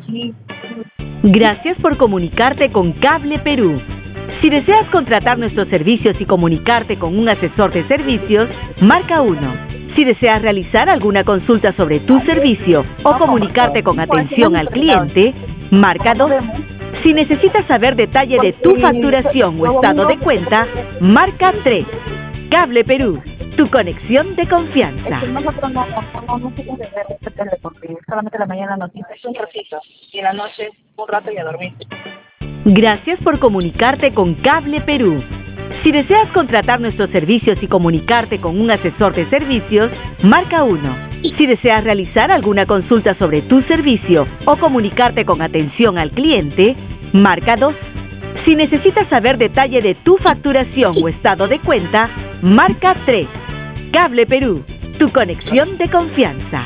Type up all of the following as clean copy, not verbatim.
Gracias por comunicarte con Cable Perú. Si deseas contratar nuestros servicios y comunicarte con un asesor de servicios, marca 1. Si deseas realizar alguna consulta sobre tu servicio o comunicarte con atención al cliente, marca 2. Si necesitas saber detalle de tu facturación o estado de cuenta, marca 3. Cable Perú, tu conexión de confianza. Nosotros no tele porque solamente la mañana noticias un ratito y en la noche un rato y a dormir. Gracias por comunicarte con Cable Perú. Si deseas contratar nuestros servicios y comunicarte con un asesor de servicios, marca 1. Si deseas realizar alguna consulta sobre tu servicio o comunicarte con atención al cliente, marca 2. Si necesitas saber detalle de tu facturación o estado de cuenta, marca 3. Cable Perú, tu conexión de confianza.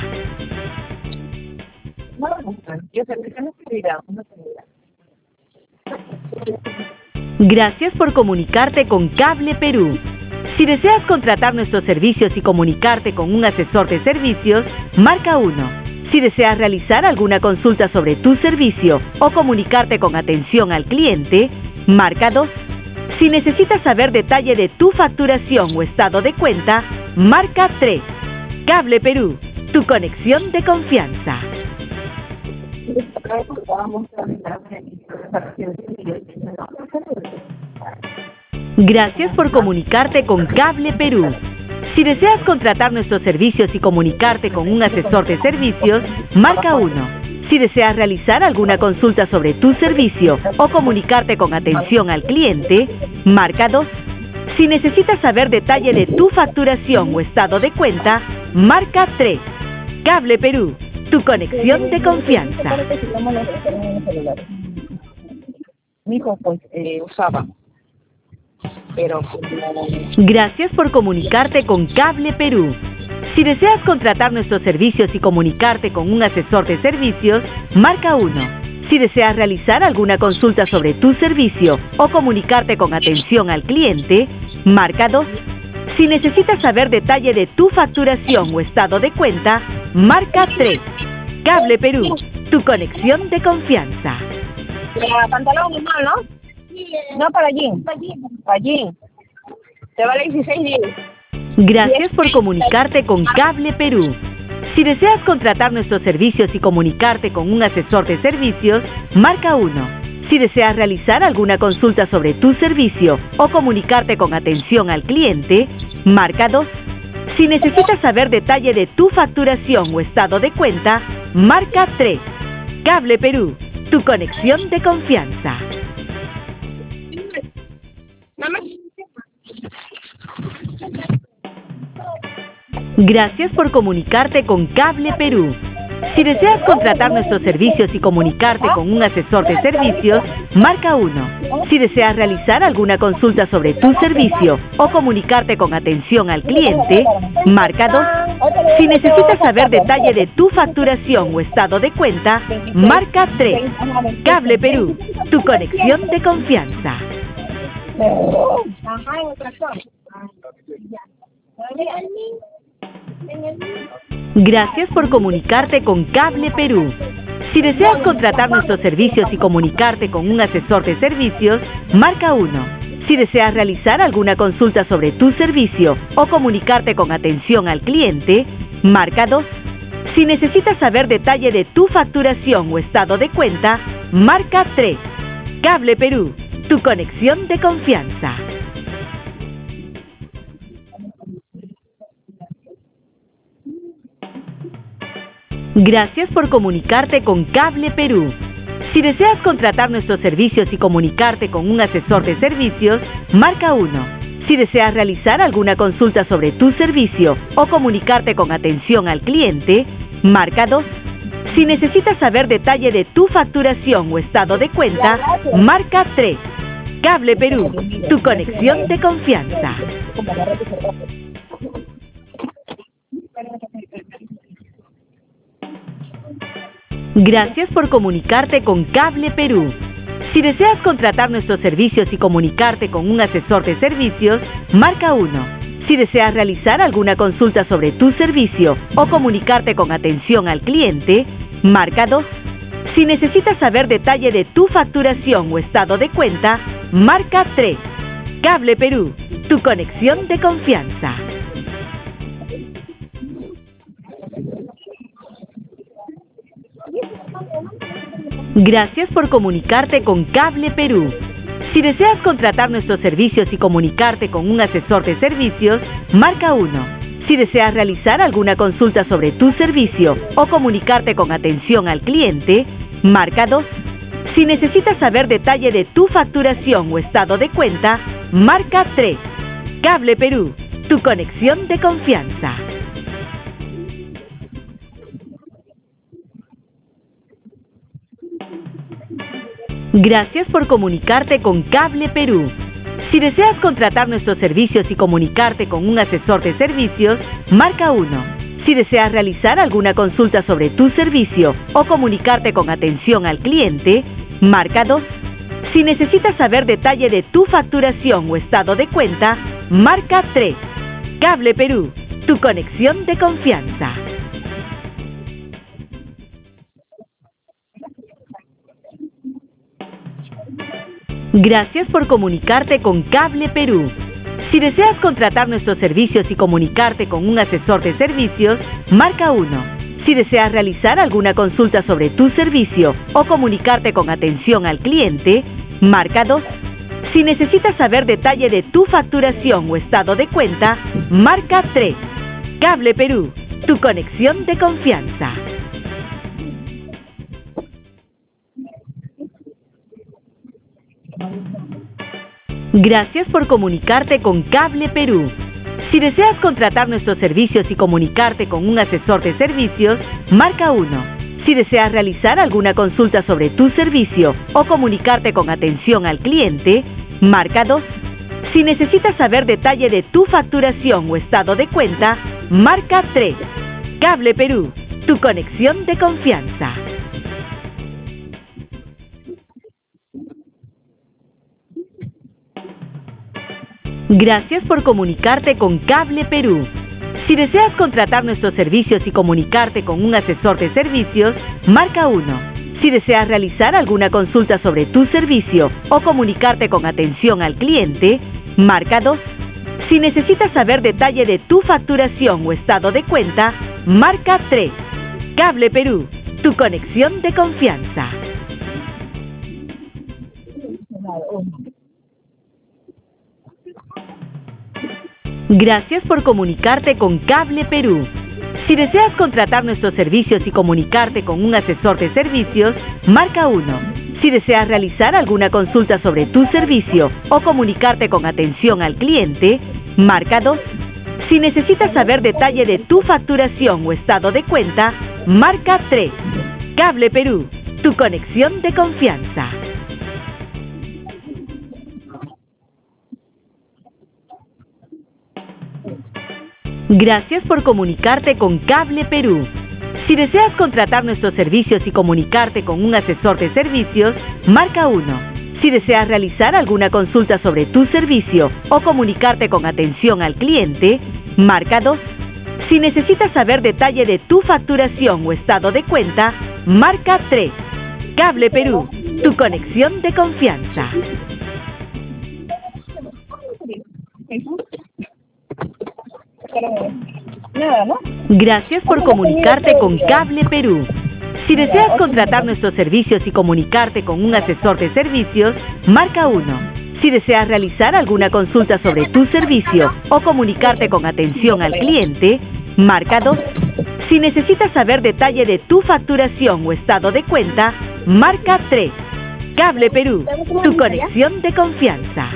No me gustan. Yo sé que no se dirá, no se dirá. Gracias por comunicarte con Cable Perú. Si deseas contratar nuestros servicios y comunicarte con un asesor de servicios, marca 1. Si deseas realizar alguna consulta sobre tu servicio o comunicarte con atención al cliente, marca 2. Si necesitas saber detalle de tu facturación o estado de cuenta, marca 3. Cable Perú, tu conexión de confianza. Gracias por comunicarte con Cable Perú. Si deseas contratar nuestros servicios y comunicarte con un asesor de servicios, marca 1. Si deseas realizar alguna consulta sobre tu servicio o comunicarte con atención al cliente, marca 2. Si necesitas saber detalle de tu facturación o estado de cuenta, marca 3. Cable Perú, tu conexión de confianza. Mi hijo pues usaba, pero Gracias por comunicarte con Cable Perú. Si deseas contratar nuestros servicios y comunicarte con un asesor de servicios, marca 1. Si deseas realizar alguna consulta sobre tu servicio o comunicarte con atención al cliente, marca 2. Si necesitas saber detalle de tu facturación o estado de cuenta, marca 3. Cable Perú, tu conexión de confianza. Pantalón normal, ¿no? No para jean. Para jean. Te vale 16 días. Gracias por comunicarte con Cable Perú. Si deseas contratar nuestros servicios y comunicarte con un asesor de servicios, marca 1. Si deseas realizar alguna consulta sobre tu servicio o comunicarte con atención al cliente, marca 2. Si necesitas saber detalle de tu facturación o estado de cuenta, marca 3. Cable Perú, tu conexión de confianza. Gracias por comunicarte con Cable Perú. Si deseas contratar nuestros servicios y comunicarte con un asesor de servicios, marca 1. Si deseas realizar alguna consulta sobre tu servicio o comunicarte con atención al cliente, marca 2. Si necesitas saber detalle de tu facturación o estado de cuenta, marca 3. Cable Perú, tu conexión de confianza. Gracias por comunicarte con Cable Perú. Si deseas contratar nuestros servicios y comunicarte con un asesor de servicios, marca 1. Si deseas realizar alguna consulta sobre tu servicio o comunicarte con atención al cliente, marca 2. Si necesitas saber detalle de tu facturación o estado de cuenta, marca 3. Cable Perú, tu conexión de confianza. Gracias por comunicarte con Cable Perú. Si deseas contratar nuestros servicios y comunicarte con un asesor de servicios, marca 1. Si deseas realizar alguna consulta sobre tu servicio o comunicarte con atención al cliente, marca 2. Si necesitas saber detalle de tu facturación o estado de cuenta, marca 3. Cable Perú, tu conexión de confianza. Gracias por comunicarte con Cable Perú. Si deseas contratar nuestros servicios y comunicarte con un asesor de servicios, marca 1. Si deseas realizar alguna consulta sobre tu servicio o comunicarte con atención al cliente, marca 2. Si necesitas saber detalle de tu facturación o estado de cuenta, marca 3. Cable Perú, tu conexión de confianza. Gracias por comunicarte con Cable Perú. Si deseas contratar nuestros servicios y comunicarte con un asesor de servicios, marca 1. Si deseas realizar alguna consulta sobre tu servicio o comunicarte con atención al cliente, marca 2. Si necesitas saber detalle de tu facturación o estado de cuenta, marca 3. Cable Perú, tu conexión de confianza. Gracias por comunicarte con Cable Perú. Si deseas contratar nuestros servicios y comunicarte con un asesor de servicios, marca 1. Si deseas realizar alguna consulta sobre tu servicio o comunicarte con atención al cliente, marca 2. Si necesitas saber detalle de tu facturación o estado de cuenta, marca 3. Cable Perú, tu conexión de confianza. Gracias por comunicarte con Cable Perú. Si deseas contratar nuestros servicios y comunicarte con un asesor de servicios, marca 1. Si deseas realizar alguna consulta sobre tu servicio o comunicarte con atención al cliente, marca 2. Si necesitas saber detalle de tu facturación o estado de cuenta, marca 3. Cable Perú, tu conexión de confianza. Gracias por comunicarte con Cable Perú. Si deseas contratar nuestros servicios y comunicarte con un asesor de servicios, marca 1. Si deseas realizar alguna consulta sobre tu servicio o comunicarte con atención al cliente, marca 2. Si necesitas saber detalle de tu facturación o estado de cuenta, marca 3. Cable Perú, tu conexión de confianza. Gracias por comunicarte con Cable Perú. Si deseas contratar nuestros servicios y comunicarte con un asesor de servicios, marca 1. Si deseas realizar alguna consulta sobre tu servicio o comunicarte con atención al cliente, marca 2. Si necesitas saber detalle de tu facturación o estado de cuenta, marca 3. Cable Perú, tu conexión de confianza. Gracias por comunicarte con Cable Perú. Si deseas contratar nuestros servicios y comunicarte con un asesor de servicios, marca 1. Si deseas realizar alguna consulta sobre tu servicio o comunicarte con atención al cliente, marca 2. Si necesitas saber detalle de tu facturación o estado de cuenta, marca 3. Cable Perú, tu conexión de confianza. Gracias por comunicarte con Cable Perú. Si deseas contratar nuestros servicios y comunicarte con un asesor de servicios, marca 1. Si deseas realizar alguna consulta sobre tu servicio o comunicarte con atención al cliente, marca 2. Si necesitas saber detalle de tu facturación o estado de cuenta, marca 3. Cable Perú, tu conexión de confianza. Nada, ¿no? Gracias por comunicarte con Cable Perú. Si deseas contratar nuestros servicios y comunicarte con un asesor de servicios, marca 1. Si deseas realizar alguna consulta sobre tu servicio o comunicarte con atención al cliente, marca 2. Si necesitas saber detalle de tu facturación o estado de cuenta, marca 3. Cable Perú, tu conexión de confianza.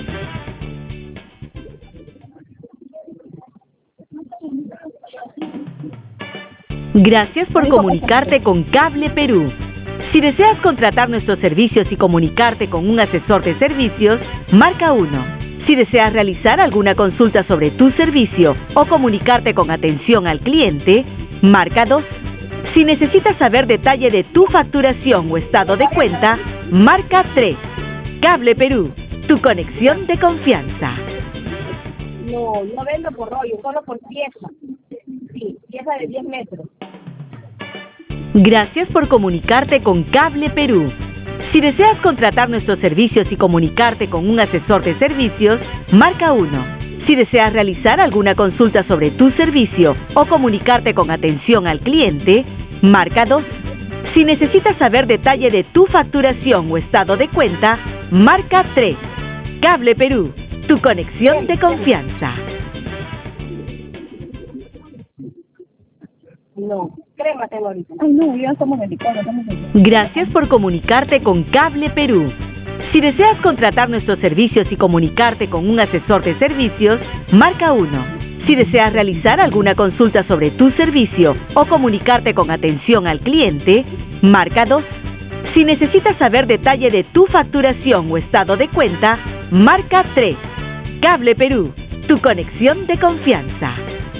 Gracias por comunicarte con Cable Perú. Si deseas contratar nuestros servicios y comunicarte con un asesor de servicios, marca 1. Si deseas realizar alguna consulta sobre tu servicio o comunicarte con atención al cliente, marca 2. Si necesitas saber detalle de tu facturación o estado de cuenta, marca 3. Cable Perú, tu conexión de confianza. No, no vendo por rollo, solo por pieza. Sí, pieza de 10 metros. Gracias por comunicarte con Cable Perú. Si deseas contratar nuestros servicios y comunicarte con un asesor de servicios, marca 1. Si deseas realizar alguna consulta sobre tu servicio o comunicarte con atención al cliente, marca 2. Si necesitas saber detalle de tu facturación o estado de cuenta, marca 3. Cable Perú, tu conexión de confianza. No, crémate ahorita. Ay, no, ya estamos en el icono, Gracias por comunicarte con Cable Perú. Si deseas contratar nuestros servicios y comunicarte con un asesor de servicios, marca 1. Si deseas realizar alguna consulta sobre tu servicio o comunicarte con atención al cliente, marca 2. Si necesitas saber detalle de tu facturación o estado de cuenta, marca 3. Cable Perú, tu conexión de confianza.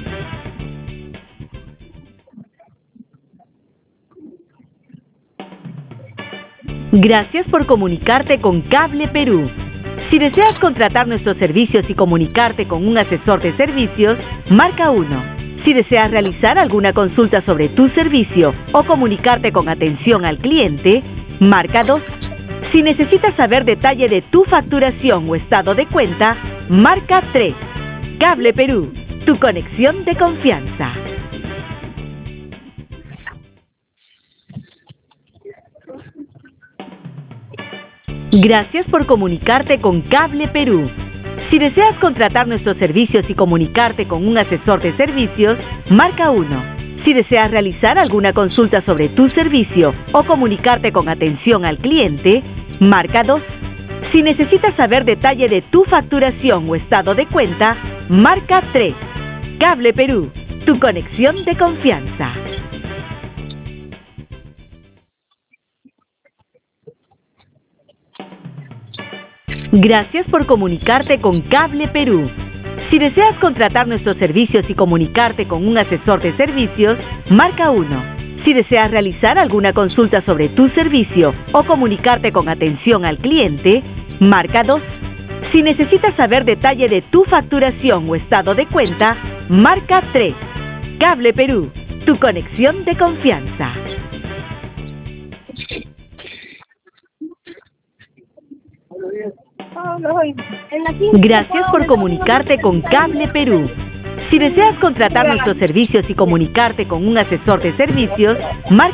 Gracias por comunicarte con Cable Perú. Si deseas contratar nuestros servicios y comunicarte con un asesor de servicios, marca 1. Si deseas realizar alguna consulta sobre tu servicio o comunicarte con atención al cliente, marca 2. Si necesitas saber detalle de tu facturación o estado de cuenta, marca 3. Cable Perú, tu conexión de confianza. Gracias por comunicarte con Cable Perú. Si deseas contratar nuestros servicios y comunicarte con un asesor de servicios, marca 1. Si deseas realizar alguna consulta sobre tu servicio o comunicarte con atención al cliente, marca 2. Si necesitas saber detalle de tu facturación o estado de cuenta, marca 3. Cable Perú, tu conexión de confianza. Gracias por comunicarte con Cable Perú. Si deseas contratar nuestros servicios y comunicarte con un asesor de servicios, marca 1. Si deseas realizar alguna consulta sobre tu servicio o comunicarte con atención al cliente, marca 2. Si necesitas saber detalle de tu facturación o estado de cuenta, marca 3. Cable Perú, tu conexión de confianza. Gracias por comunicarte con Cable Perú. Si deseas contratar nuestros servicios y comunicarte con un asesor de servicios, marca